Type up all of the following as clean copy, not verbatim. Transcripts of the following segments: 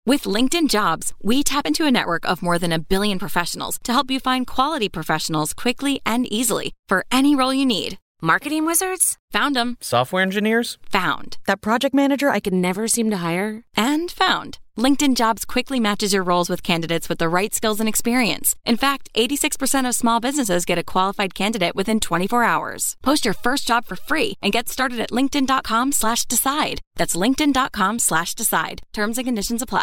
With LinkedIn Jobs, we tap into a network of more than 1 billion professionals to help you find quality professionals quickly and easily for any role you need. Marketing wizards? Found them. Software engineers? Found. That project manager I could never seem to hire? And found. LinkedIn Jobs quickly matches your roles with candidates with the right skills and experience. In fact, 86% of small businesses get a qualified candidate within 24 hours. Post your first job for free and get started at linkedin.com/decide. That's linkedin.com/decide. Terms and conditions apply.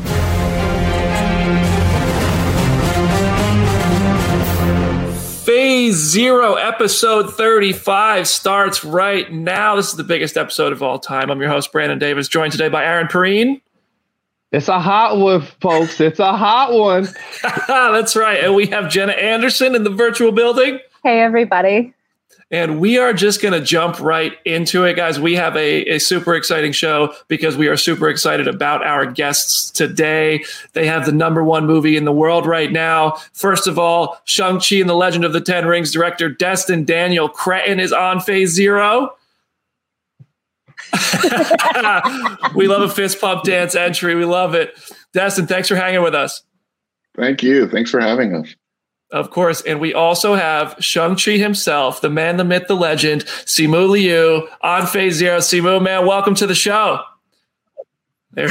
Phase Zero, episode 35 starts right now. This is the biggest episode of all time. I'm your host, Brandon Davis, joined today by Aaron Perrine. It's a hot one, folks. It's a hot one. That's right. And we have Jenna Anderson in the virtual building. Hey, everybody. And we are just going to jump right into it, guys. We have a super exciting show because we are super excited about our guests today. They have the #1 movie in the world right now. First of all, Shang-Chi and the Legend of the Ten Rings director Destin Daniel Cretton is on Phase Zero. We love a fist pump dance entry. We love it. Destin, thanks for hanging with us. Thank you. Thanks for having us. Of course. And we also have Shang-Chi himself, the man, the myth, the legend, Simu Liu on Phase Zero. Simu, man, welcome to the show. There.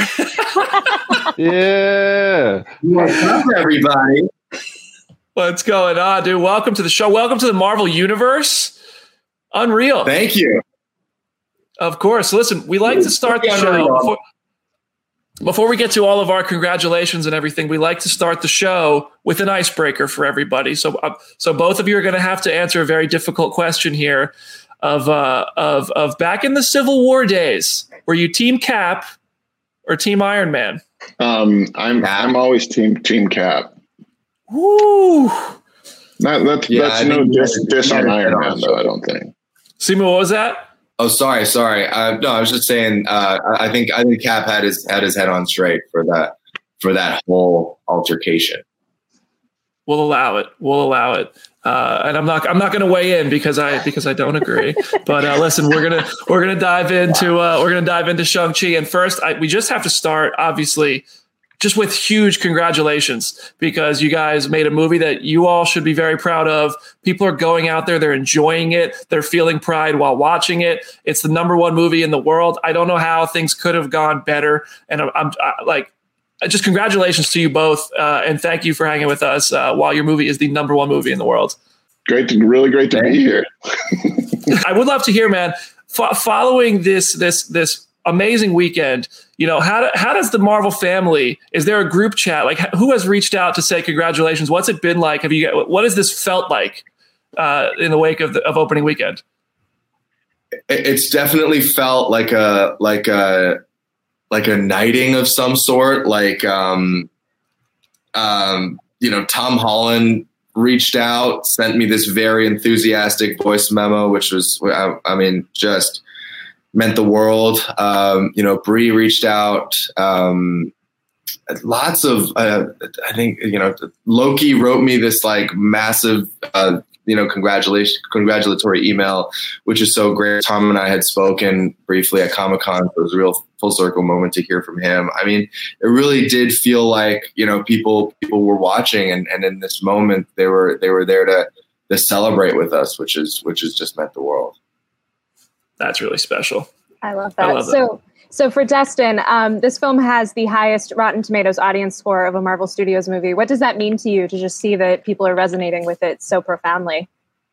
Yeah. What's up, everybody? What's going on, dude? Welcome to the show. Welcome to the Marvel Universe. Unreal. Thank you. Of course. Listen, we like to start the show. Before we get to all of our congratulations and everything, we like to start the show with an icebreaker for everybody. So both of you are going to have to answer a very difficult question here of back in the Civil War days, were you Team Cap or Team Iron Man? I'm always Team Cap. Woo! That's no diss on Iron Man, though, I don't think. Simu, what was that? Oh, sorry. No, I was just saying. I think Cap had his head on straight for that whole altercation. We'll allow it. And I'm not going to weigh in because I don't agree. But listen, we're gonna dive into Shang-Chi. And first, we just have to start, obviously, just with huge congratulations, because you guys made a movie that you all should be very proud of. People are going out there. They're enjoying it. They're feeling pride while watching it. It's the #1 movie in the world. I don't know how things could have gone better. And I'm just congratulations to you both. And thank you for hanging with us while your movie is the #1 movie in the world. Really great to be here. I would love to hear, man, following this amazing weekend, how does the Marvel family, is there a group chat? Like, who has reached out to say congratulations? What's it been like? What has this felt like in the wake of opening weekend? It's definitely felt like a knighting of some sort. Like, Tom Holland reached out, sent me this very enthusiastic voice memo, which was, just meant the world. Brie reached out. Lots of, I think, Loki wrote me this like massive, congratulatory email, which is so great. Tom and I had spoken briefly at Comic-Con. So it was a real full circle moment to hear from him. I mean, it really did feel like, people were watching, and in this moment they were there to celebrate with us, which is just meant the world. That's really special. I love that. So for Destin, this film has the highest Rotten Tomatoes audience score of a Marvel Studios movie. What does that mean to you to just see that people are resonating with it so profoundly?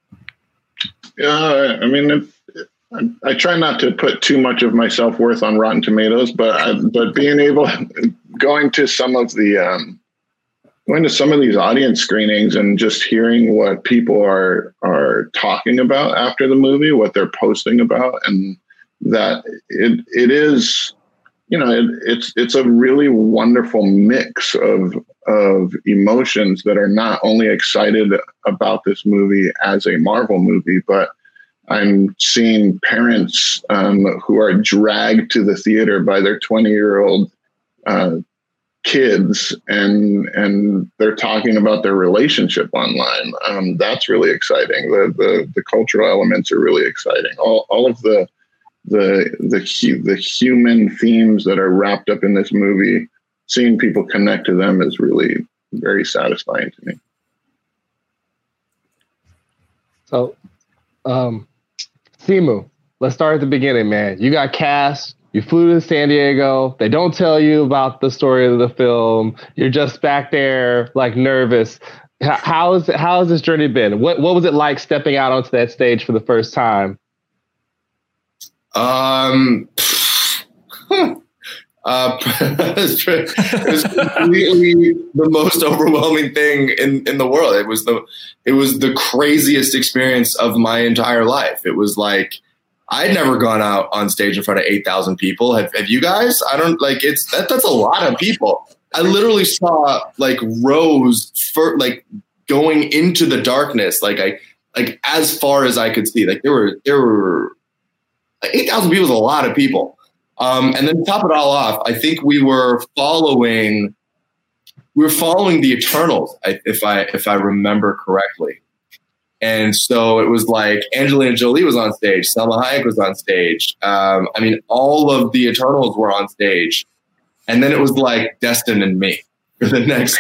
Yeah, I try not to put too much of my self-worth on Rotten Tomatoes, but being able, going to some of these audience screenings and just hearing what people are talking about after the movie, what they're posting about, and that it is, it's a really wonderful mix of emotions that are not only excited about this movie as a Marvel movie, but I'm seeing parents who are dragged to the theater by their 20-year-old kids, and they're talking about their relationship online. That's really exciting. The cultural elements are really exciting. All of the human themes that are wrapped up in this movie seeing people connect to them is really very satisfying to me. So, Simu, let's start at the beginning, man. You got cast. You flew to San Diego. They don't tell you about the story of the film. You're just back there, like, nervous. How has this journey been? What was it like stepping out onto that stage for the first time? It was completely the most overwhelming thing in the world. It was the craziest experience of my entire life. It was like, I'd never gone out on stage in front of 8,000 people. Have you guys? I don't like that's a lot of people. I literally saw like rows for like going into the darkness. Like as far as I could see, like there were like 8,000 people is a lot of people. And then to top it all off, I think we were following the Eternals, if I remember correctly. And so it was like Angelina Jolie was on stage, Salma Hayek was on stage. I mean, all of the Eternals were on stage. And then it was like Destin and me for the next.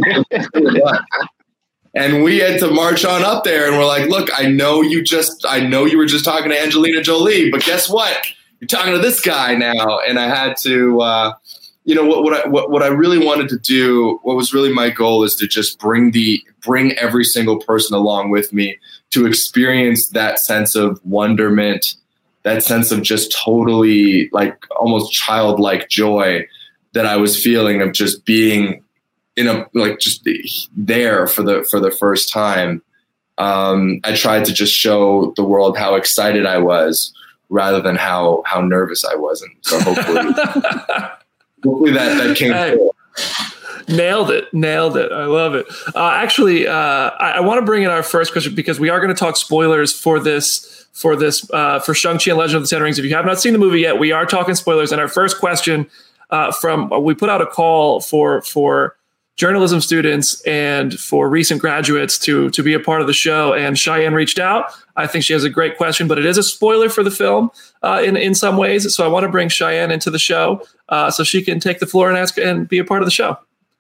And we had to march on up there, and we're like, "Look, I know you were just talking to Angelina Jolie, but guess what? You're talking to this guy now." And I had to, what I really wanted to do, what was really my goal, is to just bring every single person along with me to experience that sense of wonderment, that sense of just totally like almost childlike joy that I was feeling of just being just there for the first time. I tried to just show the world how excited I was rather than how nervous I was. And so hopefully that came through. Nailed it. I love it. Actually, I want to bring in our first question because we are going to talk spoilers for Shang-Chi and Legend of the Ten Rings. If you have not seen the movie yet, we are talking spoilers. And our first question we put out a call for journalism students and for recent graduates to be a part of the show. And Cheyenne reached out. I think she has a great question, but it is a spoiler for the film in some ways. So I want to bring Cheyenne into the show so she can take the floor and ask and be a part of the show.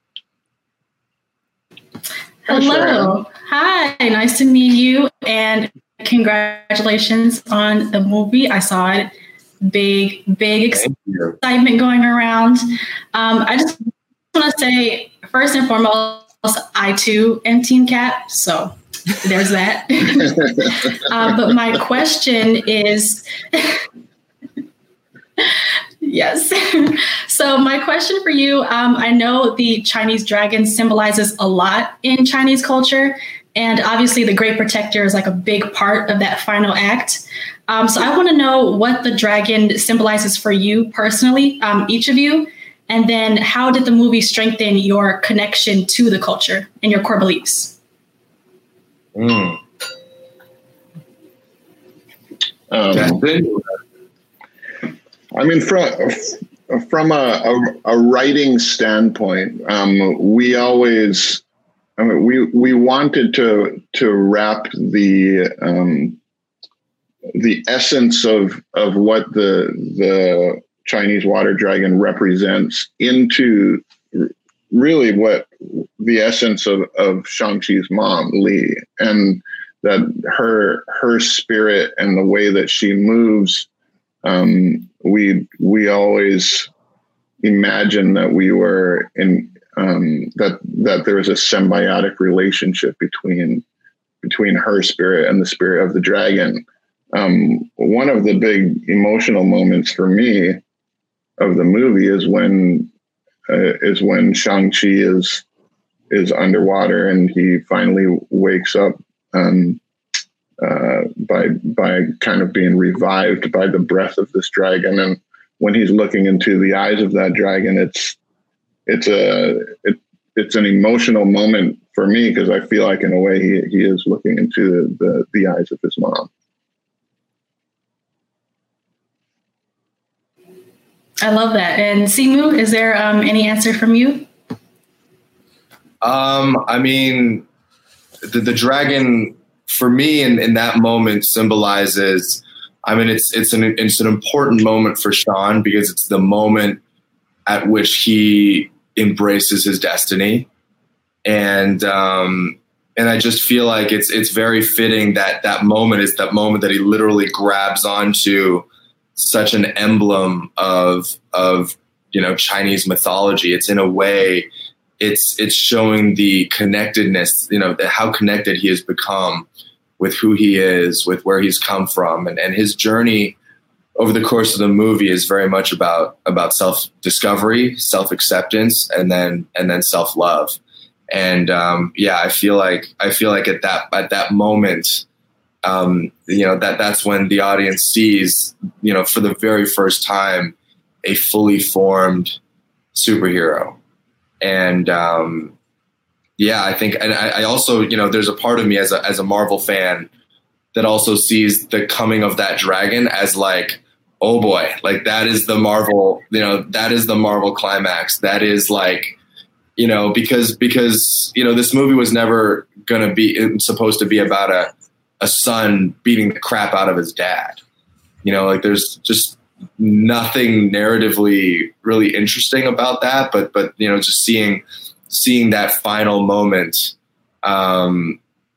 Hello. Hi. Nice to meet you. And congratulations on the movie. I saw it. Big excitement going around. I just want to say, first and foremost, I too am Team Cap, so there's that. But my question is, yes. So my question for you, I know the Chinese dragon symbolizes a lot in Chinese culture, and obviously the Great Protector is like a big part of that final act. So I want to know what the dragon symbolizes for you personally, each of you. And then how did the movie strengthen your connection to the culture and your core beliefs? I mean, from a writing standpoint, we wanted to wrap the essence of what the Chinese water dragon represents into really what the essence of Shang-Chi's mom, Li, and that her spirit and the way that she moves. We always imagined that we were in that there was a symbiotic relationship between her spirit and the spirit of the dragon. One of the big emotional moments for me of the movie is when Shang-Chi is underwater and he finally wakes up by kind of being revived by the breath of this dragon. And when he's looking into the eyes of that dragon, it's an emotional moment for me, because I feel like in a way he is looking into the eyes of his mom. I love that. And Simu, is there any answer from you? I mean, the dragon for me in that moment symbolizes, I mean, it's an important moment for Sean, because it's the moment at which he embraces his destiny. And I just feel like it's very fitting that moment is that moment that he literally grabs onto such an emblem of Chinese mythology. It's in a way, it's showing the connectedness, how connected he has become with who he is, with where he's come from, and his journey over the course of the movie is very much about self-discovery, self-acceptance, and then self-love. And I feel like at that moment, that's when the audience sees, for the very first time, a fully formed superhero. And I think, and I also, there's a part of me as a Marvel fan that also sees the coming of that dragon as like, oh boy, like that is the Marvel, that is the Marvel climax. That is like, because this movie was never going to be supposed to be about a son beating the crap out of his dad. Like there's just nothing narratively really interesting about that, but just seeing that final moment. I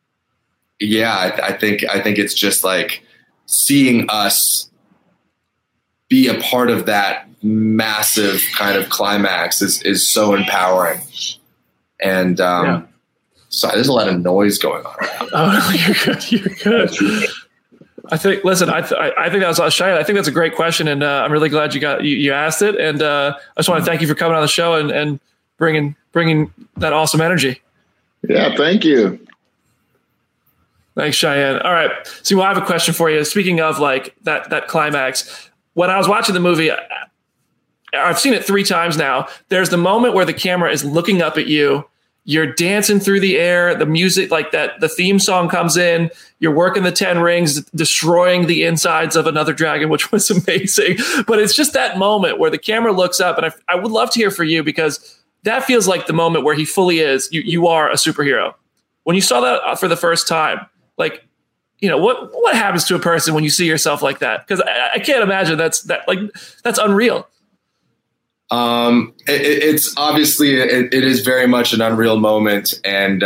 think it's just like seeing us be a part of that massive kind of climax is so empowering. And so there's a lot of noise going on right now. Oh, you're good. I think that was Cheyenne. I think that's a great question, and I'm really glad you asked it. And I just want to thank you for coming on the show and bringing that awesome energy. Yeah, thank you. Thanks, Cheyenne. All right, so I have a question for you. Speaking of like that climax, when I was watching the movie, I've seen it 3 times now. There's the moment where the camera is looking up at you. You're dancing through the air. The music, like that, the theme song comes in. You're working the 10 rings, destroying the insides of another dragon, which was amazing. But it's just that moment where the camera looks up, and I would love to hear from you, because that feels like the moment where he fully is. You are a superhero. When you saw that for the first time, like, what happens to a person when you see yourself like that? Because I can't imagine that's unreal. It's obviously it is very much an unreal moment, and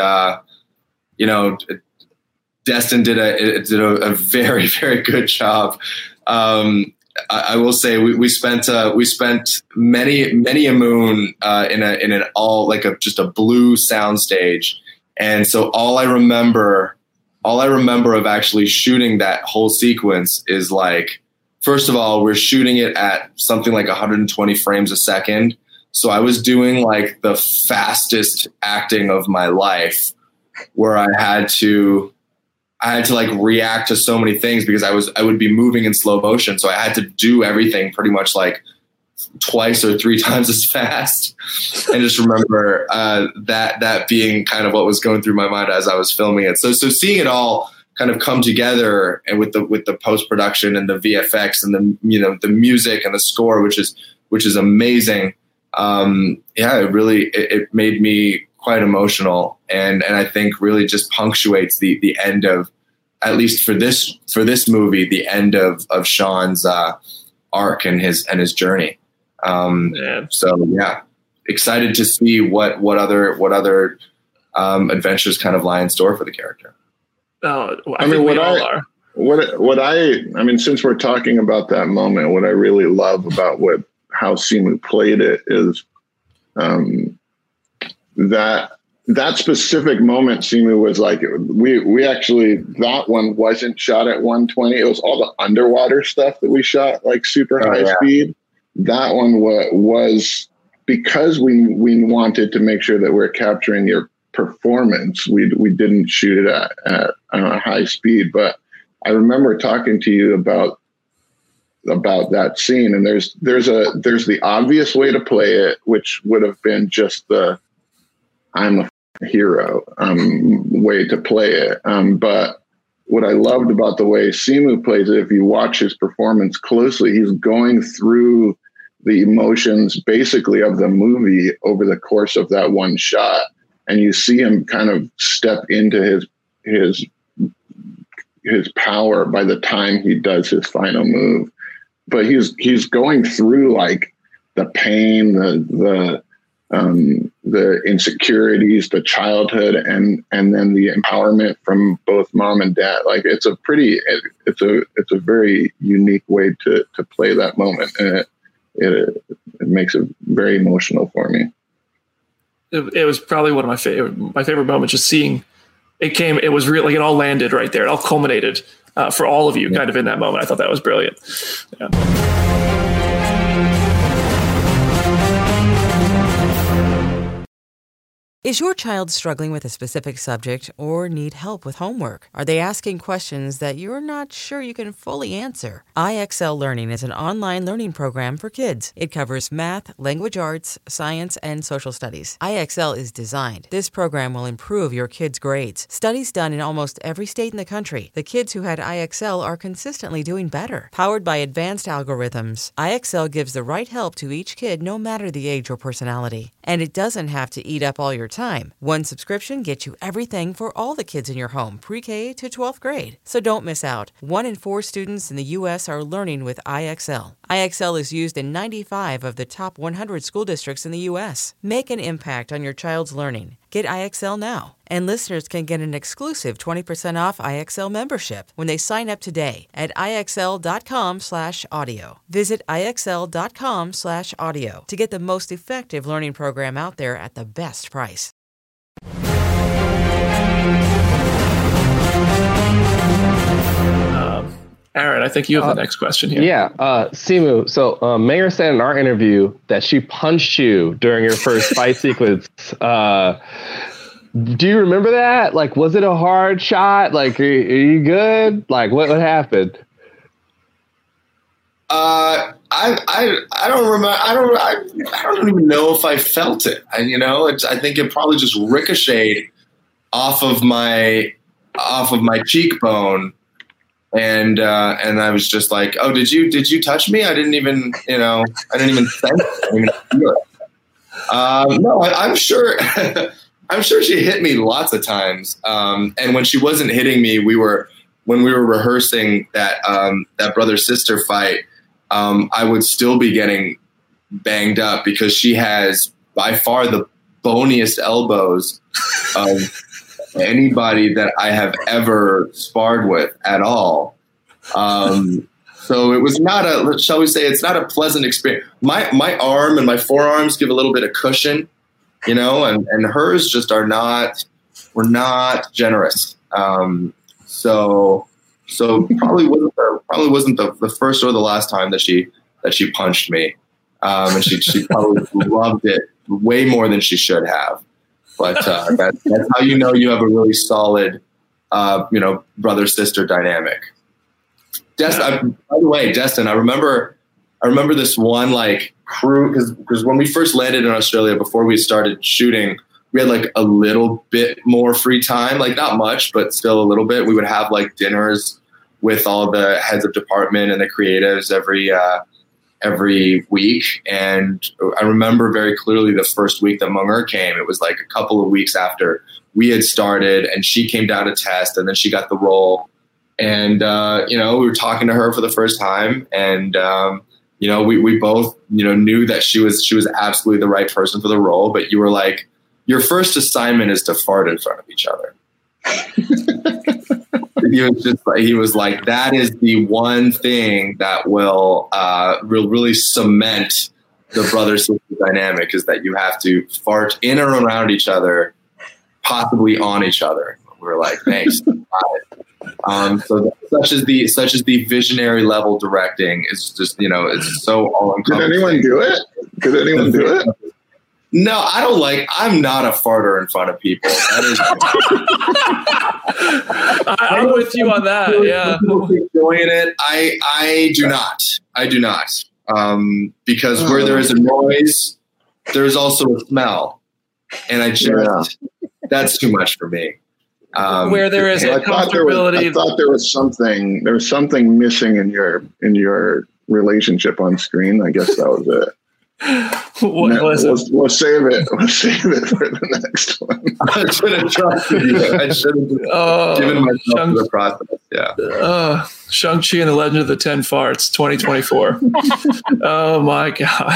Destin did a very, very good job. I will say we spent many a moon in an all like just a blue soundstage, and so all I remember of actually shooting that whole sequence is like, first of all, we're shooting it at something like 120 frames a second. So I was doing like the fastest acting of my life, where I had to like react to so many things because I would be moving in slow motion. So I had to do everything pretty much like twice or 3 times as fast. And just remember that being kind of what was going through my mind as I was filming it. So seeing it all kind of come together, and with the post-production and the VFX and the music and the score, which is amazing. It made me quite emotional, and I think really just punctuates the end of, at least for this movie, the end of Sean's arc and his journey. So yeah, excited to see what other adventures kind of lie in store for the character. Oh, I mean, since we're talking about that moment, what I really love about how Simu played it is that specific moment. Simu was like, we actually, that one wasn't shot at 120. It was all the underwater stuff that we shot like super high speed. That one was because we wanted to make sure that we're capturing your performance. We didn't shoot it at high speed, but I remember talking to you about that scene, and there's the obvious way to play it, which would have been just the I'm a hero way to play it. But what I loved about the way Simu plays it, if you watch his performance closely, he's going through the emotions basically of the movie over the course of that one shot. And you see him kind of step into his power by the time he does his final move. But he's going through like the pain, the the insecurities, the childhood, and then the empowerment from both mom and dad. Like it's a very unique way to play that moment, and it makes it very emotional for me. It was probably one of my favorite moments, just seeing it was real, like it all landed right there. It all culminated for all of you kind of in that moment. I thought that was brilliant. Yeah. Is your child struggling with a specific subject or need help with homework? Are they asking questions that you're not sure you can fully answer? IXL Learning is an online learning program for kids. It covers math, language arts, science, and social studies. IXL is designed. This program will improve your kids' grades. Studies done in almost every state in the country. The kids who had IXL are consistently doing better. Powered by advanced algorithms, IXL gives the right help to each kid no matter the age or personality. And it doesn't have to eat up all your time. One subscription gets you everything for all the kids in your home, pre-K to 12th grade. So don't miss out. 1 in 4 students in the U.S. are learning with IXL. IXL is used in 95 of the top 100 school districts in the U.S. Make an impact on your child's learning. Get IXL now. And listeners can get an exclusive 20% off IXL membership when they sign up today at IXL.com/audio. Visit IXL.com/audio to get the most effective learning program out there at the best price. Aaron, I think you have the next question here. Yeah, Simu. So Mayor said in our interview that she punched you during your first fight sequence. Do you remember that? Like, was it a hard shot? Like, are you good? Like, what happened? I don't remember. I don't even know if I felt it. I think it probably just ricocheted off of my cheekbone. And I was just like, oh, did you touch me? I didn't even sense it. I didn't even feel it. No, I'm sure. I'm sure she hit me lots of times. And when she wasn't hitting me, when we were rehearsing that brother-sister fight, I would still be getting banged up because she has by far the boniest elbows of anybody that I have ever sparred with at all. So it was not it's not a pleasant experience. My arm and my forearms give a little bit of cushion, and hers just were not generous. So probably wasn't the first or the last time that she punched me. And she probably loved it way more than she should have. But that's how you have a really solid, brother-sister dynamic. By the way, Destin, I remember this one crew because when we first landed in Australia before we started shooting, we had a little bit more free time, not much, but still a little bit. We would have dinners with all the heads of department and the creatives every week. And I remember very clearly the first week that Mung'er came. It was a couple of weeks after we had started, and she came down to test, and then she got the role. And, we were talking to her for the first time, and, we both, knew that she was absolutely the right person for the role, but you were like, your first assignment is to fart in front of each other. He was like, that is the one thing that will really cement the brother-sister dynamic, is that you have to fart in or around each other, possibly on each other. We were like, thanks. So such as the visionary level directing is just, it's so all-encompassing. Did anyone do it? No, I'm not a farter in front of people. That is, I'm with you on that. Yeah. People keep doing it. I do not. Because where there is a noise, there's also a smell. And that's too much for me. Where there is a comfortability. I thought there was something missing in your relationship on screen. I guess that was it. We'll save it. We'll save it for the next one. I should have trusted you. I should have given myself the process. Yeah. Shang-Chi and the Legend of the Ten Farts 2024. Oh my God.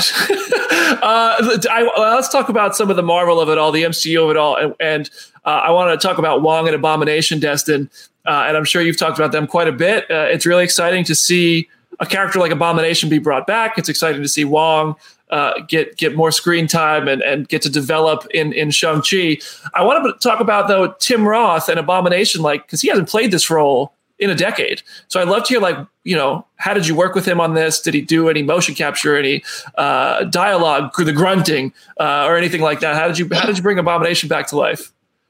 Let's talk about some of the Marvel of it all, the MCU of it all. And I want to talk about Wong and Abomination, Destin. And I'm sure you've talked about them quite a bit. It's really exciting to see a character like Abomination be brought back. It's exciting to see Wong get more screen time and get to develop in Shang-Chi. I want to talk about, though, Tim Roth and Abomination, because he hasn't played this role in a decade. So I'd love to hear, how did you work with him on this? Did he do any motion capture, any dialogue, the grunting, or anything like that? How did you bring Abomination back to life?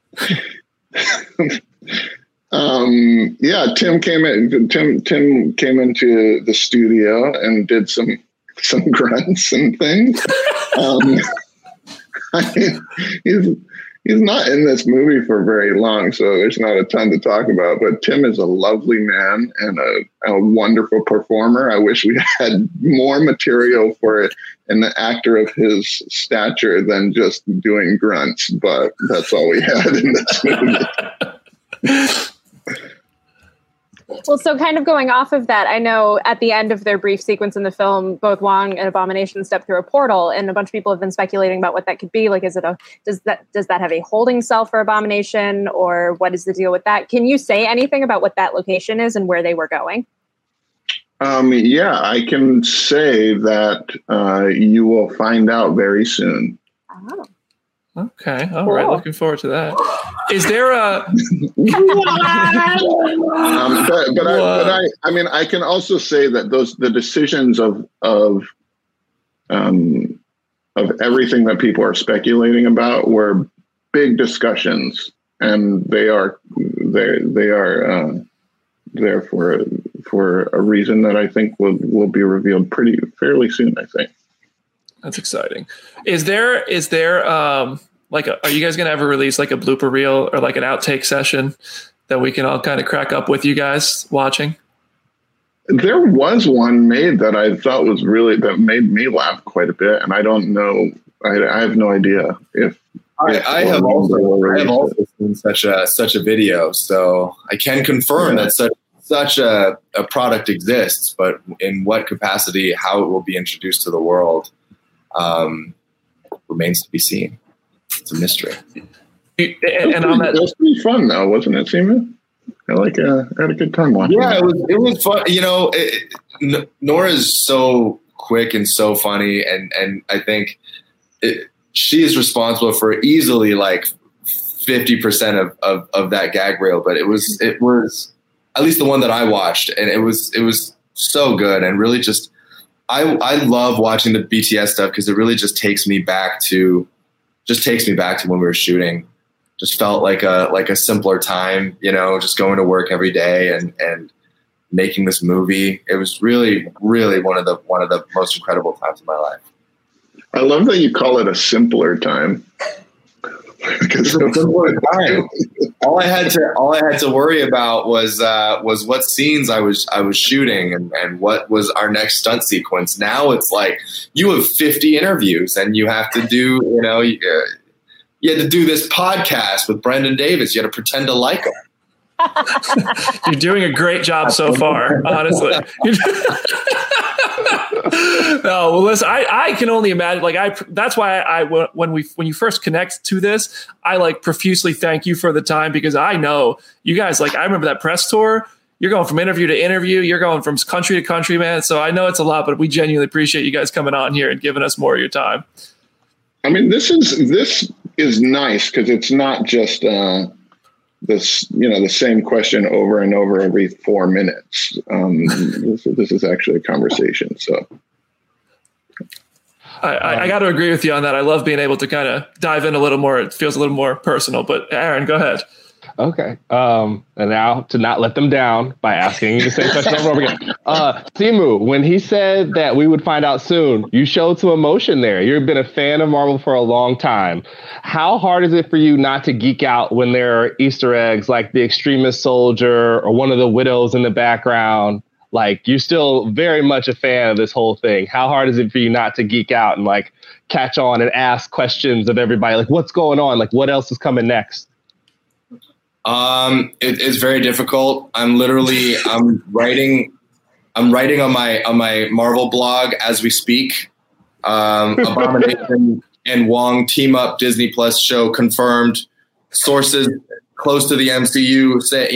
Tim came into the studio and did some grunts and things. He's not in this movie for very long, so there's not a ton to talk about. But Tim is a lovely man and a wonderful performer. I wish we had more material for an actor of his stature than just doing grunts, but that's all we had in this movie. Well, so kind of going off of that, I know at the end of their brief sequence in the film, both Wong and Abomination step through a portal, and a bunch of people have been speculating about what that could be. Like, does that have a holding cell for Abomination, or what is the deal with that? Can you say anything about what that location is and where they were going? I can say that you will find out very soon. Oh. Okay. All right. Looking forward to that. Is there a? I can also say that the decisions of everything that people are speculating about were big discussions, and they are there for a reason that I think will be revealed fairly soon, I think. That's exciting. Is there are you guys going to ever release like a blooper reel or like an outtake session that we can all kind of crack up with you guys watching? There was one made that I thought that made me laugh quite a bit. And I don't know. I have no idea if I have also seen such a video. So I can confirm that such a product exists, but in what capacity, how it will be introduced to the world, remains to be seen. It's a mystery. And on that, it was pretty fun, though, wasn't it, Seema? I had a good time watching. Yeah, it was fun. Nora is so quick and so funny, and I think she is responsible for easily like 50% of that gag reel. But it was at least the one that I watched, and it was so good, and really just. I love watching the BTS stuff because it really just takes me back to when we were shooting. Just felt like a simpler time, just going to work every day and making this movie. It was really, really one of the most incredible times of my life. I love that you call it a simpler time. It's a simpler time. All I had to worry about was what scenes I was shooting and what was our next stunt sequence. Now it's like you have 50 interviews and you have to do you had to do this podcast with Brendan Davis. You had to pretend to like him. You're doing a great job so far, honestly. No, well, listen, I can only imagine. That's why when you first connect to this, I profusely thank you for the time, because I know you guys. I remember that press tour. You're going from interview to interview. You're going from country to country, man. So I know it's a lot, but we genuinely appreciate you guys coming on here and giving us more of your time. I mean, this is nice because it's not just the same question over and over every 4 minutes. This is actually a conversation. So I got to agree with you on that. I love being able to kind of dive in a little more. It feels a little more personal. But Aaron, go ahead. Okay. And now to not let them down by asking the same question over and over again. Simu, when he said that we would find out soon, you showed some emotion there. You've been a fan of Marvel for a long time. How hard is it for you not to geek out when there are Easter eggs like the Extremist Soldier or one of the widows in the background? You're still very much a fan of this whole thing. How hard is it for you not to geek out and catch on and ask questions of everybody? What's going on? What else is coming next? It's very difficult. I'm writing on my Marvel blog as we speak. Abomination and Wong team up, Disney Plus show confirmed. Sources close to the MCU say,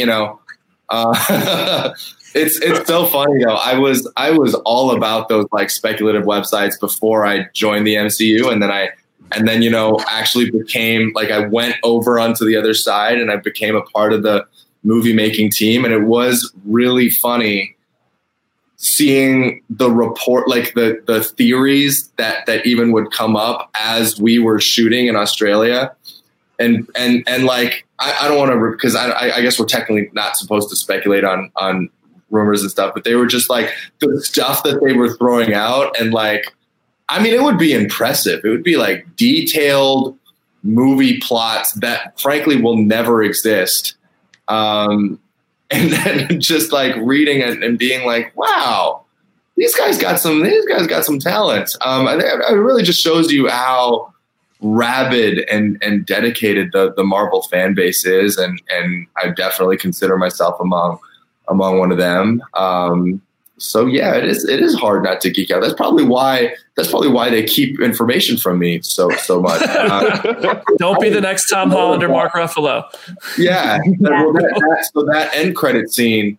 it's so funny though. I was all about those like speculative websites before I joined the MCU, and then actually became like, I went over onto the other side and I became a part of the movie making team, and it was really funny seeing the report, like the theories that even would come up as we were shooting in Australia. And like, I don't want to, because I guess we're technically not supposed to speculate on rumors and stuff, but they were just like the stuff that they were throwing out. And like, I mean, it would be impressive. It would be like detailed movie plots that frankly will never exist. And then just like reading it and being like, wow, these guys got some talent. It really just shows you how rabid and dedicated the Marvel fan base is. And I definitely consider myself among one of them. So yeah, it is hard not to geek out. That's probably why they keep information from me so much. Don't be the next Tom Holland or Mark Ruffalo. Yeah. So that end credit scene,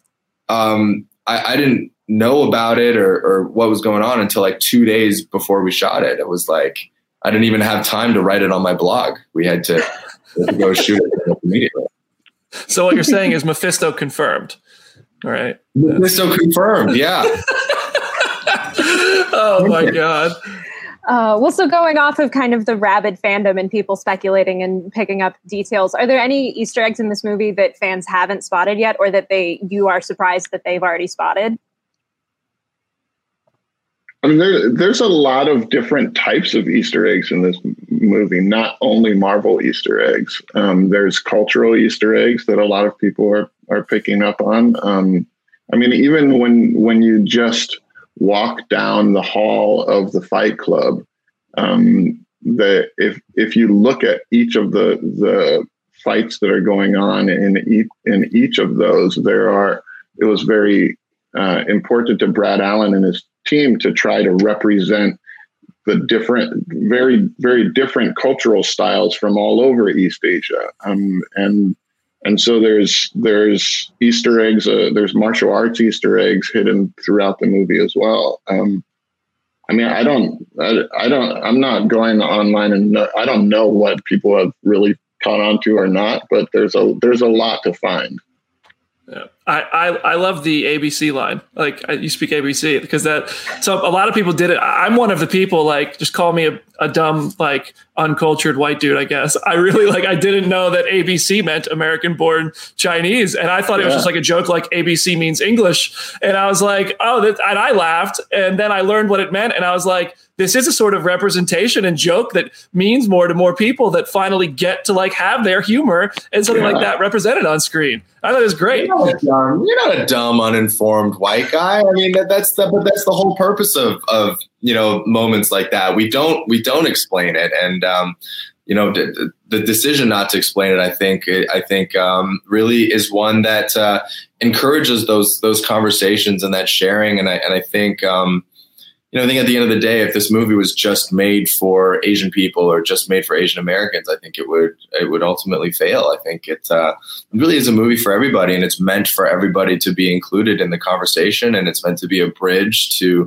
I didn't know about it or what was going on until like 2 days before we shot it. It was like, I didn't even have time to write it on my blog. We had to go shoot it immediately. So what you're saying is Mephisto confirmed. All right. Mephisto confirmed. Yeah. Oh my God. So going off of kind of the rabid fandom and people speculating and picking up details, are there any Easter eggs in this movie that fans haven't spotted yet, or that you are surprised that they've already spotted? I mean, there's a lot of different types of Easter eggs in this movie, not only Marvel Easter eggs. There's cultural Easter eggs that a lot of people are picking up on. I mean, even when you just walk down the hall of the Fight Club, if you look at each of the fights that are going on in each of those, it was very important to Brad Allen and his team to try to represent the different, very, very different cultural styles from all over East Asia. And so there's Easter eggs, there's martial arts Easter eggs hidden throughout the movie as well. I mean, I'm not going online and I don't know what people have really caught on to or not, but there's a lot to find. Yeah. I love the ABC line. Like, you speak ABC because so a lot of people did it. I'm one of the people, like, just call me a dumb, like, uncultured white dude, I guess. I really, like, I didn't know that ABC meant American born Chinese. And I thought it was just like a joke, like ABC means English. And I was like, and I laughed. And then I learned what it meant. And I was like, this is a sort of representation and joke that means more to more people that finally get to like have their humor and something like that represented on screen. I thought it was great. You're not a dumb, uninformed white guy. I mean, that's the whole purpose of moments like that. We don't explain it, and the decision not to explain it, I think really is one that encourages those conversations and that sharing. And I think. I think at the end of the day, if this movie was just made for Asian people or just made for Asian Americans, I think it would ultimately fail. I think it really is a movie for everybody, and it's meant for everybody to be included in the conversation, and it's meant to be a bridge to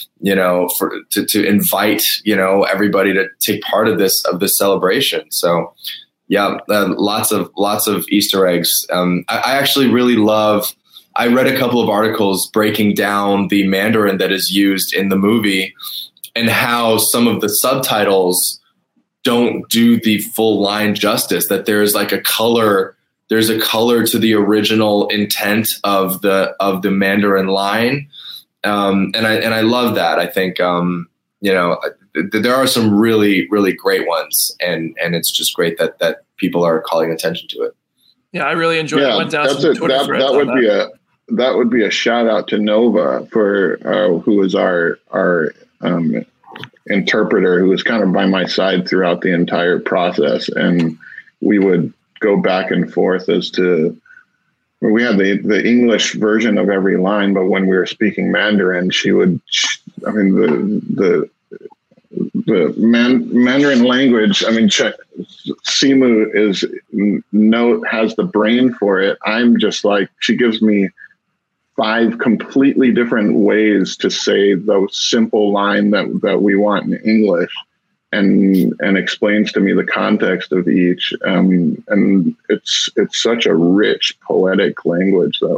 invite everybody to take part of this celebration. So yeah, lots of Easter eggs. I actually really love. I read a couple of articles breaking down the Mandarin that is used in the movie and how some of the subtitles don't do the full line justice, that there's like a color to the original intent of the Mandarin line. And I love that. I think, there are some really, really great ones, and it's just great that people are calling attention to it. Yeah, I really enjoyed it. Went down some Twitter threads that would be a shout out to Nova for who is our interpreter, who was kind of by my side throughout the entire process, and we would go back and forth as to, we had the English version of every line, but when we were speaking Mandarin, Mandarin language, Simu has the brain for it. I'm just like, she gives me 5 completely different ways to say the simple line that we want in English, and explains to me the context of each. And it's such a rich poetic language that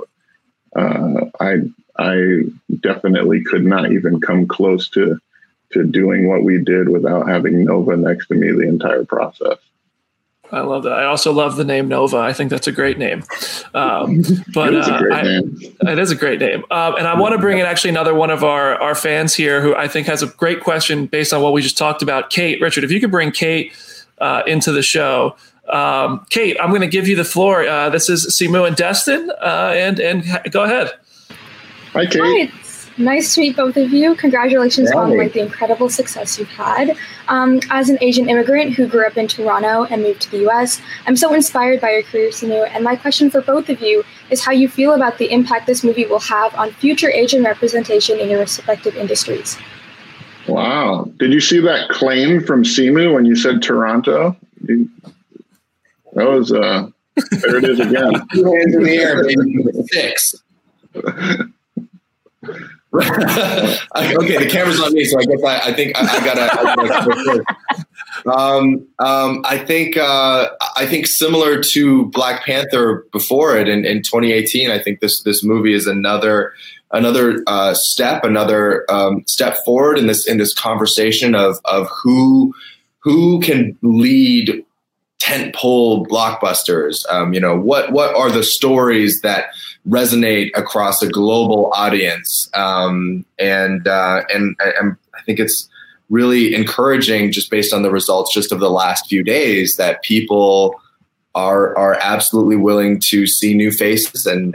I definitely could not even come close to doing what we did without having Nova next to me the entire process. I love that. I also love the name Nova. I think that's a great name. But it is a great name. It is a great name. And I want to bring in actually another one of our fans here who I think has a great question based on what we just talked about. Kate, Richard, if you could bring Kate into the show. Kate, I'm going to give you the floor. This is Simu and Destin, and go ahead. Hi, Kate. Hi. Nice to meet both of you. Congratulations on the incredible success you've had. As an Asian immigrant who grew up in Toronto and moved to the US, I'm so inspired by your career, Simu. And my question for both of you is how you feel about the impact this movie will have on future Asian representation in your respective industries. Wow. Did you see that claim from Simu when you said Toronto? That was, there it is again. 2 hands in the air, baby. 6. Okay, the camera's on me, so I guess I think I gotta. I think similar to Black Panther before it in 2018. I think this movie is another step forward in this conversation of who can lead tentpole blockbusters. What are the stories that resonate across a global audience? And I think it's really encouraging, just based on the results just of the last few days, that people are absolutely willing to see new faces and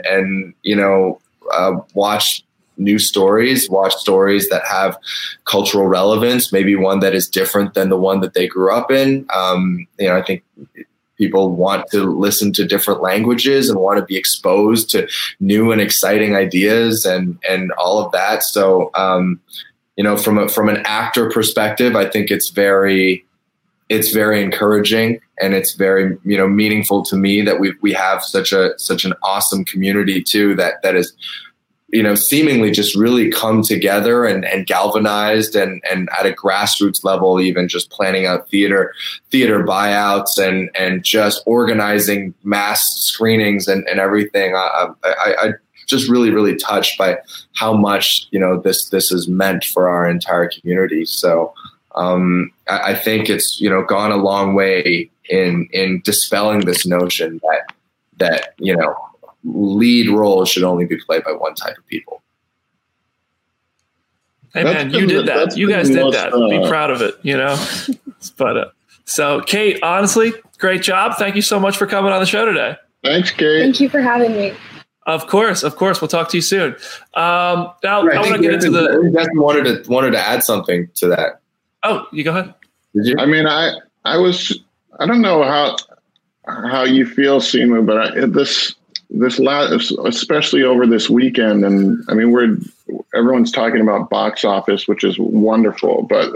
watch new stories, watch stories that have cultural relevance, maybe one that is different than the one that they grew up in. I think people want to listen to different languages and want to be exposed to new and exciting ideas and all of that. So, from an actor perspective, I think it's very encouraging, and it's very, meaningful to me that we have such an awesome community too, that is, seemingly just really come together and galvanized and at a grassroots level, even just planning out theater buyouts and just organizing mass screenings and everything. I just really, really touched by how much, this is meant for our entire community. So I think it's, gone a long way in dispelling this notion that lead roles should only be played by one type of people. Hey man, you did that. You guys did that. Be proud of it, But so Kate, honestly, great job. Thank you so much for coming on the show today. Thanks, Kate. Thank you for having me. Of course. We'll talk to you soon. Now I want to get into Destin wanted to add something to that. Oh, you go ahead. Did you? I mean, I don't know how you feel, Simu, but this last, especially over this weekend, and I mean, everyone's talking about box office, which is wonderful, but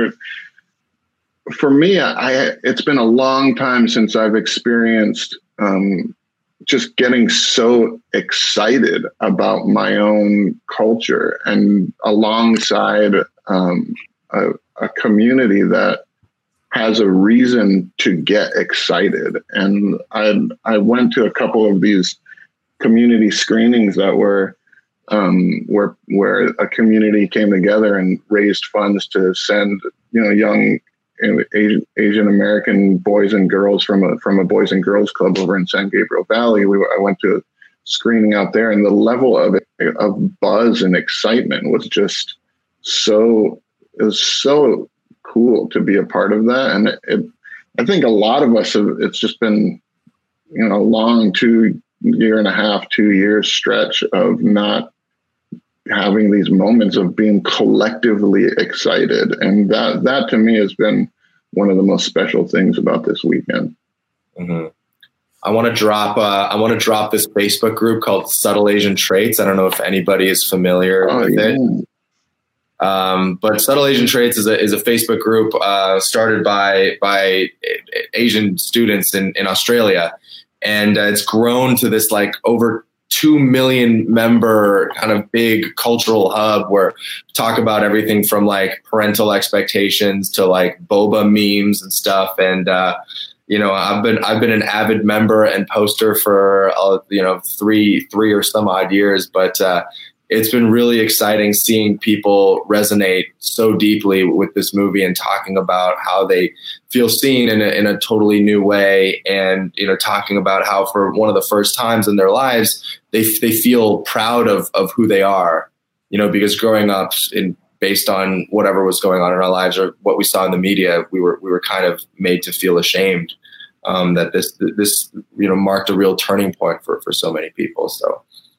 for me, it's been a long time since I've experienced just getting so excited about my own culture, and alongside a community that has a reason to get excited. And I went to a couple of these community screenings that were where a community came together and raised funds to send young Asian American boys and girls from a Boys and Girls Club over in San Gabriel Valley. I went to a screening out there, and the level of buzz and excitement was just so cool to be a part of that. And I think a lot of us it's just been a long 2 years stretch of not having these moments of being collectively excited. And that to me has been one of the most special things about this weekend. Mm-hmm. I want to drop this Facebook group called Subtle Asian Traits. I don't know if anybody is familiar with it. But Subtle Asian Traits is a Facebook group started by Asian students in Australia, and it's grown to this like over 2 million member kind of big cultural hub where we talk about everything from like parental expectations to like boba memes and stuff. And I've been an avid member and poster for three or some odd years, but it's been really exciting seeing people resonate so deeply with this movie and talking about how they feel seen in a totally new way. And, talking about how for one of the first times in their lives, they feel proud of who they are, because growing up based on whatever was going on in our lives or what we saw in the media, we were kind of made to feel ashamed that this marked a real turning point for so many people. So,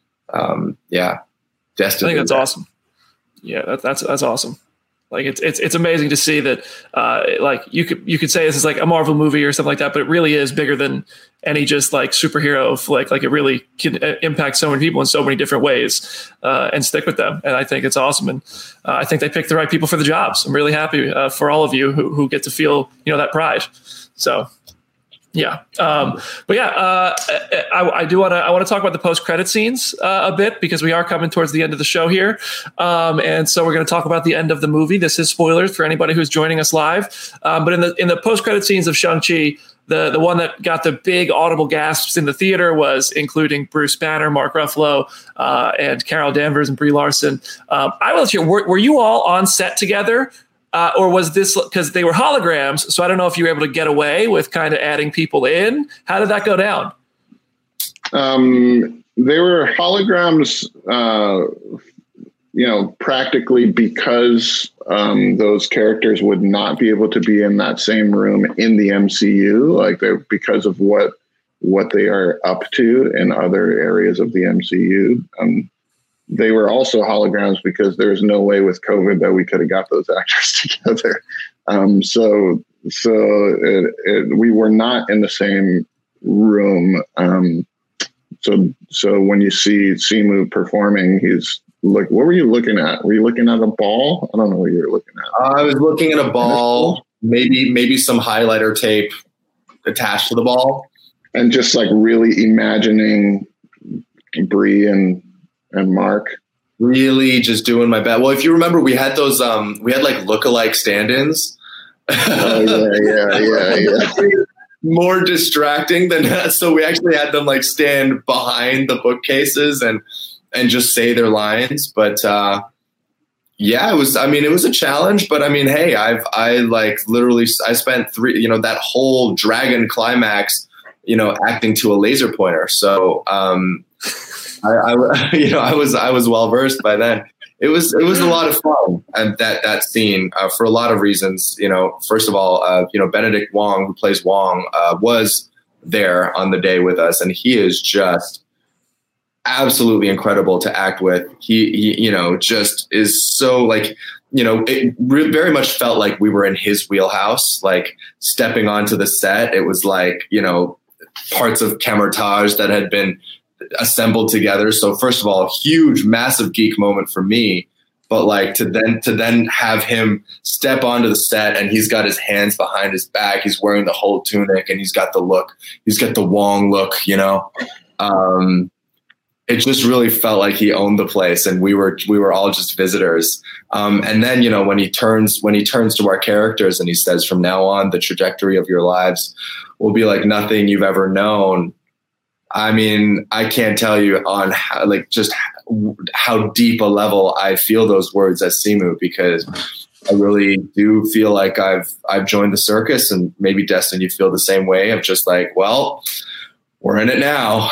Destin, I think that's awesome. Yeah, that's awesome. Like it's amazing to see that. Like you could say this is like a Marvel movie or something like that, but it really is bigger than any just like superhero flick. Like it really can impact so many people in so many different ways and stick with them. And I think it's awesome. And I think they picked the right people for the jobs. I'm really happy for all of you who get to feel that pride. So. Yeah. I want to talk about the post-credit scenes a bit because we are coming towards the end of the show here. And so we're going to talk about the end of the movie. This is spoilers for anybody who's joining us live. But in the post-credit scenes of Shang-Chi, the one that got the big audible gasps in the theater was including Bruce Banner, Mark Ruffalo, and Carol Danvers and Brie Larson. I will let you, were you all on set together? Or was this because they were holograms? So I don't know if you were able to get away with kind of adding people in. How did that go down? They were holograms, practically because those characters would not be able to be in that same room in the MCU, like because of what they are up to in other areas of the MCU. They were also holograms because there's no way with COVID that we could have got those actors together. So we were not in the same room. So when you see Simu performing, he's like, what were you looking at? Were you looking at a ball? I don't know what you were looking at. I was looking at a ball, maybe some highlighter tape attached to the ball. And just like really imagining Brie and Mark. Really just doing my best. Well, if you remember, we had those, we had like lookalike stand-ins. Oh, yeah. More distracting than that. So we actually had them like stand behind the bookcases and just say their lines. But it was a challenge, but I mean, hey, I spent that whole dragon climax, acting to a laser pointer. So, I was well versed by then. It was a lot of fun, and that scene for a lot of reasons. First of all, Benedict Wong, who plays Wong, was there on the day with us, and he is just absolutely incredible to act with. He just is so like. It very much felt like we were in his wheelhouse. Like stepping onto the set, it was like parts of Camertage that had been assembled together. So first of all, huge, massive geek moment for me, but like to then have him step onto the set and he's got his hands behind his back. He's wearing the whole tunic and he's got the look. He's got the Wong look, It just really felt like he owned the place and we were all just visitors. And then, when he turns to our characters and he says, from now on, the trajectory of your lives will be like nothing you've ever known. I mean, I can't tell you on how deep a level I feel those words as Simu, because I really do feel like I've joined the circus, and maybe Destin, you feel the same way. I'm just like, well, we're in it now.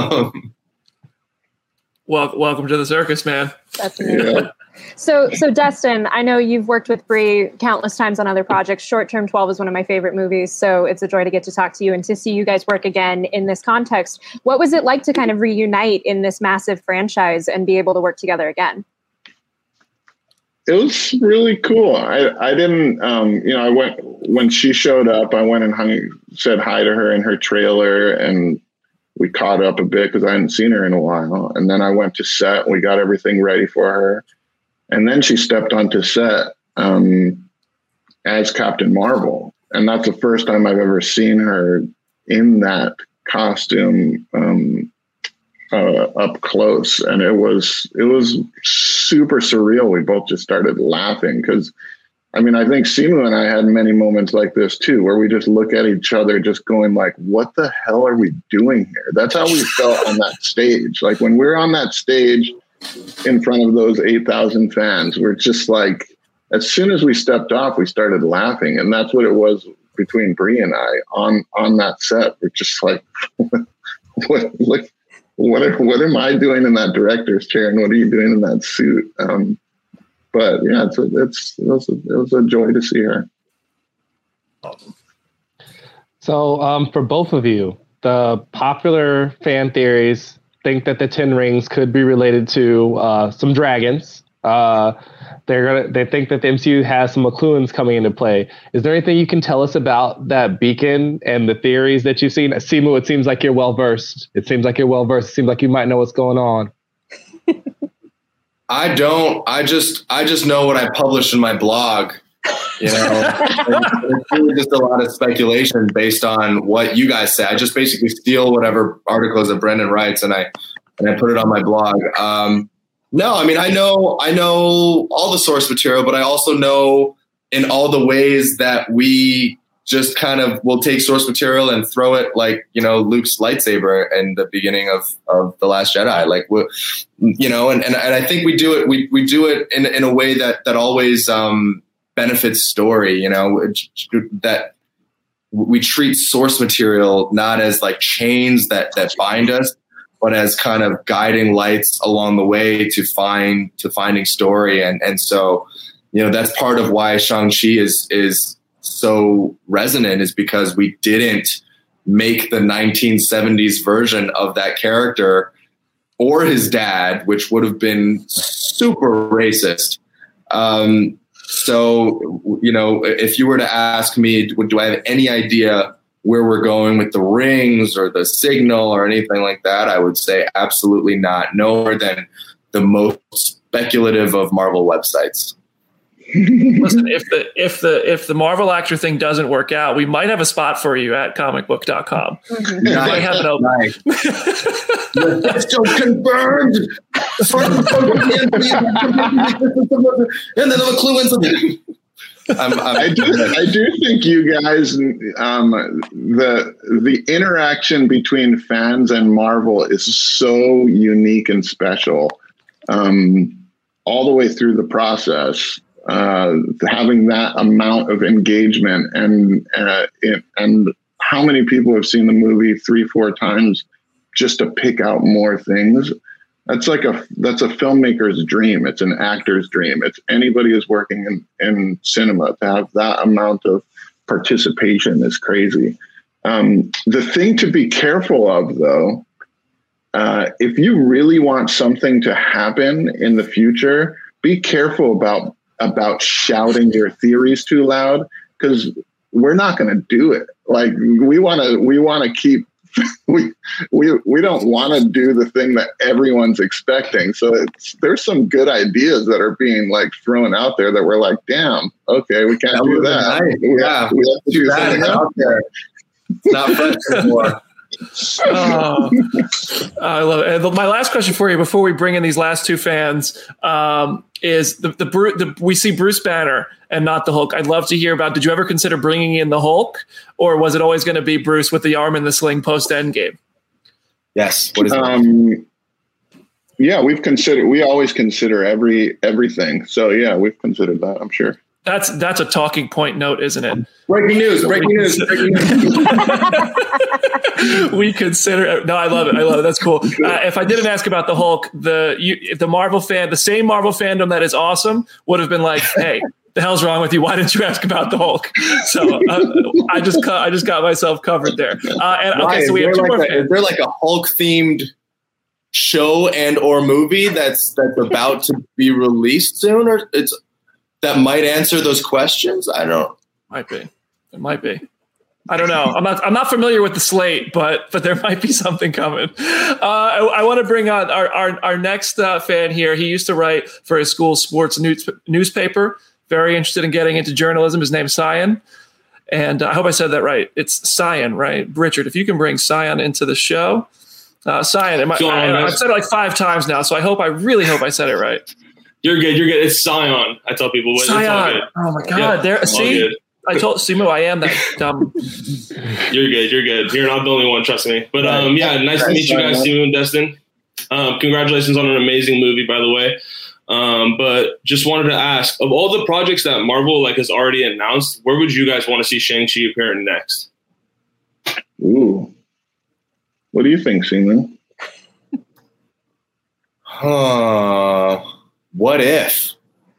Welcome to the circus, man. That's amazing. Yeah. So Destin, I know you've worked with Brie countless times on other projects. Short Term 12 is one of my favorite movies, so it's a joy to get to talk to you and to see you guys work again in this context. What was it like to kind of reunite in this massive franchise and be able to work together again? was really cool. I didn't, I went, when she showed up, I went and said hi to her in her trailer, and we caught up a bit because I hadn't seen her in a while. And then I went to set, and we got everything ready for her. And then she stepped onto set as Captain Marvel. And that's the first time I've ever seen her in that costume up close. And it was super surreal. We both just started laughing because, I mean, I think Simu and I had many moments like this too, where we just look at each other just going like, what the hell are we doing here? That's how we felt on that stage. Like when we're on that stage in front of those 8,000 fans, we're just like, as soon as we stepped off, we started laughing. And that's what it was between Brie and I on that set. We're just like, what am I doing in that director's chair? And what are you doing in that suit? But yeah, it was a joy to see her. So for both of you, the popular fan theories think that the 10 rings could be related to some dragons. They think that the MCU has some McLuhans coming into play. Is there anything you can tell us about that beacon and the theories that you've seen? Simu, it seems like you're well versed. It seems like you might know what's going on. I don't. I just know what I published in my blog. You know, it's really just a lot of speculation based on what you guys say. I just basically steal whatever articles that Brendan writes and I put it on my blog. No, I mean, I know all the source material, but I also know in all the ways that we just kind of will take source material and throw it like, you know, Luke's lightsaber in the beginning of The Last Jedi. Like, you know, and I think we do it. We do it in a way that always benefits story, you know, that we treat source material not as like chains that bind us, but as kind of guiding lights along the way to finding story. And so, you know, that's part of why Shang-Chi is so resonant, is because we didn't make the 1970s version of that character or his dad, which would have been super racist. So, you know, if you were to ask me, do I have any idea where we're going with the rings or the signal or anything like that, I would say absolutely not. No more than the most speculative of Marvel websites. Listen, if the Marvel actor thing doesn't work out, we might have a spot for you at comicbook.com. Mm-hmm. We might have an open. It's still confirmed. And then the clue in I do think you guys, the interaction between fans and Marvel is so unique and special, all the way through the process. Having that amount of engagement and how many people have seen the movie 3-4 times just to pick out more things. That's a filmmaker's dream. It's an actor's dream. It's anybody who's working in cinema to have that amount of participation is crazy. The thing to be careful of, though, if you really want something to happen in the future, be careful about shouting your theories too loud, because we're not going to do it. Like we want to keep. We don't want to do the thing that everyone's expecting. So there's some good ideas that are being like thrown out there that we're like, damn, okay, we can't do that. Nice. We have to do that out there. It's not fresh anymore. I love it. And my last question for you before we bring in these last two fans is we see Bruce Banner and not the Hulk. I'd love to hear about, did you ever consider bringing in the Hulk, or was it always going to be Bruce with the arm in the sling post Endgame? Yes. What is that? Yeah, we always consider everything. So yeah, we've considered that, I'm sure. That's a talking point note, isn't it? Breaking news. We consider. No, I love it. That's cool. If I didn't ask about the Hulk, the Marvel fan, the same Marvel fandom that is awesome would have been like, hey, the hell's wrong with you? Why didn't you ask about the Hulk? So I just got myself covered there. So we have two more. Is there like a Hulk themed show and or movie that's about to be released soon, or it's? that might answer those questions? I don't. Might be. It might be. I don't know. I'm not familiar with the slate, but there might be something coming. I want to bring on our next fan here. He used to write for his school sports newspaper. Very interested in getting into journalism. His name's Sion. And I hope I said that right. It's Sion, right? Richard, if you can bring Sion into the show. Sion, I've said it like 5 times now, so I really hope I said it right. You're good. It's Sion. I tell people. Sion. It's all good. Oh my God. Yeah, see, I told Simo I am that dumb. You're good. You're not the only one. Trust me. But nice to meet you guys, Simo and Destin. Congratulations on an amazing movie, by the way. But just wanted to ask, of all the projects that Marvel has already announced, where would you guys want to see Shang-Chi appear next? Ooh. What do you think, Seaman? What if?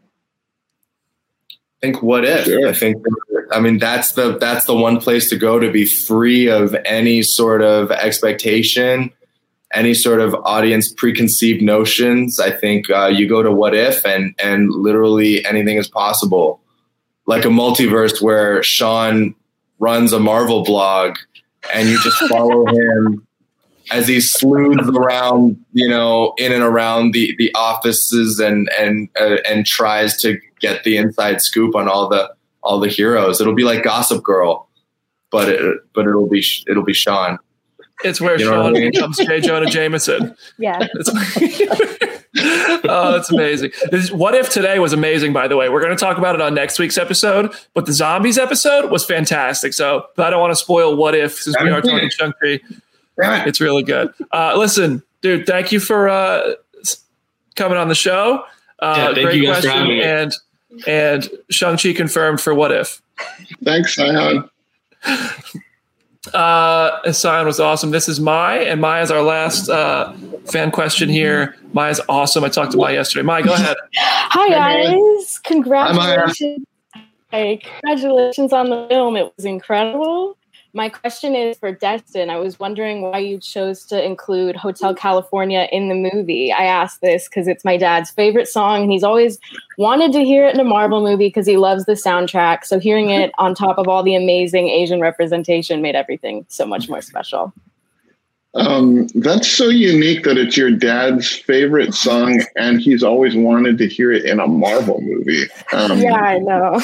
I think what if? Sure. That's the one place to go to be free of any sort of expectation, any sort of audience preconceived notions. I think you go to what if and literally anything is possible. Like a multiverse where Sean runs a Marvel blog and you just follow him as he sleuths around, in and around the offices and tries to get the inside scoop on all the heroes. It'll be like Gossip Girl, but it'll be Sean. It's where Sean becomes J. Jonah Jameson. Yeah. Oh, that's amazing. What If today was amazing, by the way. We're going to talk about it on next week's episode, but the zombies episode was fantastic. But I don't want to spoil What If since we are talking Shang-Chi. It's really good. Listen, dude, thank you for coming on the show. Thank great you guys question. for having me. And Shang-Chi confirmed for What If. Thanks, Sion. Sion was awesome. This is Mai, and Mai is our last fan question here. Mai is awesome. I talked to Mai yesterday. Mai, go ahead. Hi, guys. Congratulations. Congratulations on the film. It was incredible. My question is for Destin. I was wondering why you chose to include Hotel California in the movie. I asked this because it's my dad's favorite song, and he's always wanted to hear it in a Marvel movie because he loves the soundtrack. So hearing it on top of all the amazing Asian representation made everything so much more special. That's so unique that it's your dad's favorite song, and he's always wanted to hear it in a Marvel movie. Yeah, I know.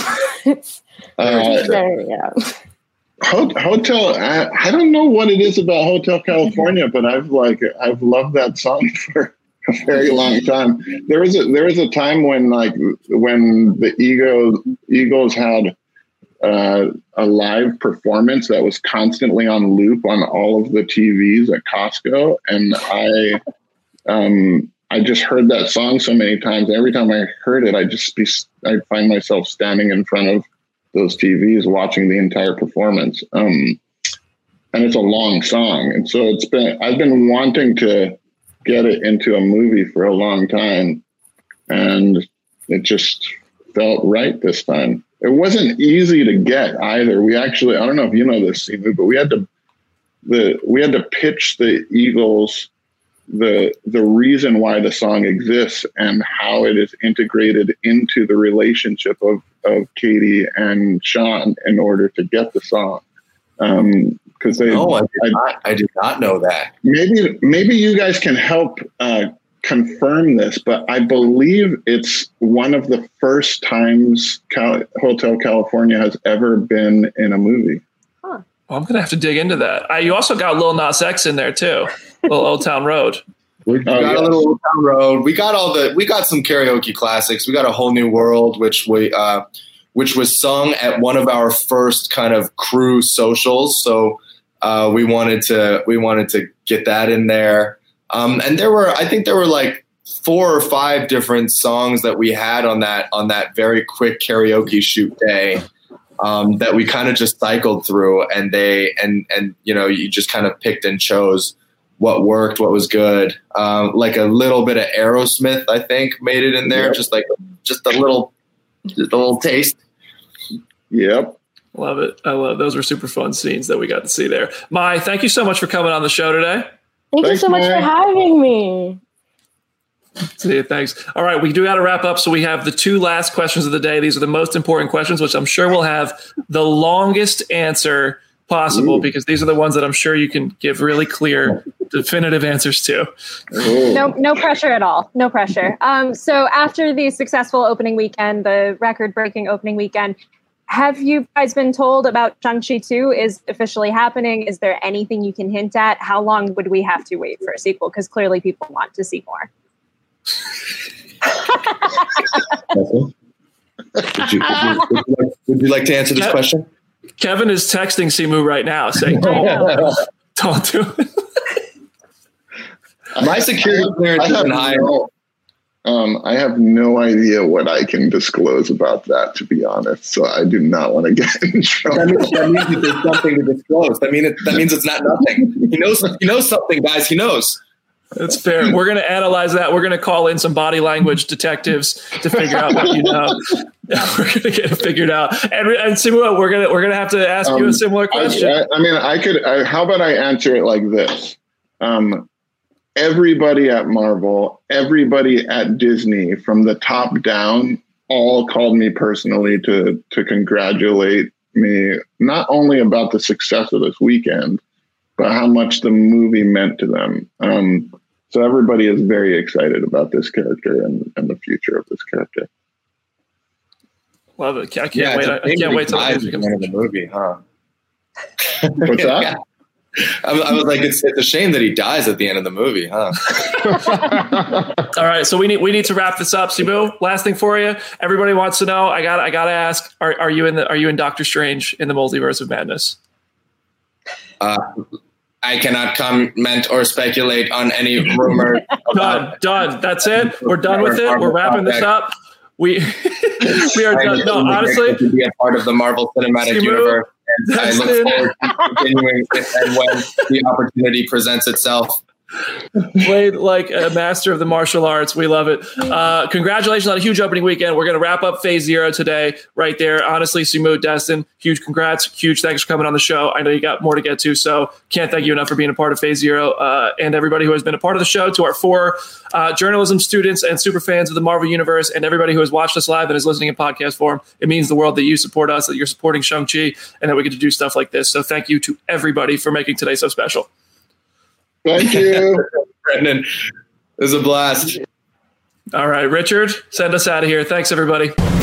Hotel. I don't know what it is about Hotel California, but I've loved that song for a very long time. There was a time when the Eagles had a live performance that was constantly on loop on all of the TVs at Costco, and I just heard that song so many times. Every time I heard it, I'd find myself standing in front of those TVs watching the entire performance. And it's a long song. And so I've been wanting to get it into a movie for a long time, and it just felt right this time. It wasn't easy to get either. We actually, I don't know if you know this, Simu, but we had to pitch the Eagles the reason why the song exists and how it is integrated into the relationship of Katie and Sean in order to get the song. Because I did not know that. Maybe you guys can help confirm this, but I believe it's one of the first times Hotel California has ever been in a movie. Well, I'm going to have to dig into that. You also got Lil Nas X in there too. Little Old Town Road. We got a little Old Town Road. We got some karaoke classics. We got A Whole New World, which was sung at one of our first kind of crew socials. So we wanted to get that in there. And I think there were like 4 or 5 different songs that we had on that very quick karaoke shoot day. That we kind of just cycled through, and you just kind of picked and chose what worked, what was good. Like a little bit of Aerosmith, I think, made it in there. Yep. just a little taste. Yep. Love it. I love those were super fun scenes that we got to see there. Mai, thank you so much for coming on the show today. Thank you so much for having me. See you. Thanks. All right. We do got to wrap up. So we have the 2 last questions of the day. These are the most important questions, which I'm sure will have the longest answer possible because these are the ones that I'm sure you can give really clear, definitive answers to. No pressure at all. No pressure. So after the successful opening weekend, the record-breaking opening weekend, have you guys been told about Shang-Chi 2 is officially happening? Is there anything you can hint at? How long would we have to wait for a sequel? Because clearly people want to see more. Would you like to answer this question? Kevin is texting Simu right now saying, don't do it. My security clearance isn't high. I have no idea what I can disclose about that, to be honest. So I do not want to get in trouble. That means that there's something to disclose. That means it's not nothing. He knows something, guys. He knows. That's fair. We're going to analyze that. We're going to call in some body language detectives to figure out what you know. We're going to get it figured out. And Simu, we're going to have to ask you a similar question. How about I answer it like this? Everybody at Marvel, everybody at Disney, from the top down, all called me personally to congratulate me, not only about the success of this weekend, but how much the movie meant to them. So everybody is very excited about this character and the future of this character. Love it. I can't wait. I can't wait till the movie, huh? What's that? I was like, it's a shame that he dies at the end of the movie, huh? All right, so we need to wrap this up. Simu, last thing for you. Everybody wants to know. I gotta ask. Are you in Doctor Strange in the Multiverse of Madness? I cannot comment or speculate on any rumor. Done. That's it. We're done with it. We're wrapping this up. We are done. No, honestly, to be a part of the Marvel Cinematic Universe. And I look forward to continuing it, and when the opportunity presents itself. Played like a master of the martial arts. We love it. Congratulations on a huge opening weekend. We're going to wrap up Phase Zero today right there. Honestly, Simu, Destin, huge congrats. Huge thanks for coming on the show. I know you got more to get to, so can't thank you enough for being a part of Phase Zero. And everybody who has been a part of the show, to our 4 journalism students and super fans of the Marvel Universe, and everybody who has watched us live and is listening in podcast form. It means the world that you support us, that you're supporting Shang-Chi, and that we get to do stuff like this. So thank you to everybody for making today so special. Thank you, Brendan. It was a blast. All right, Richard, send us out of here. Thanks, everybody.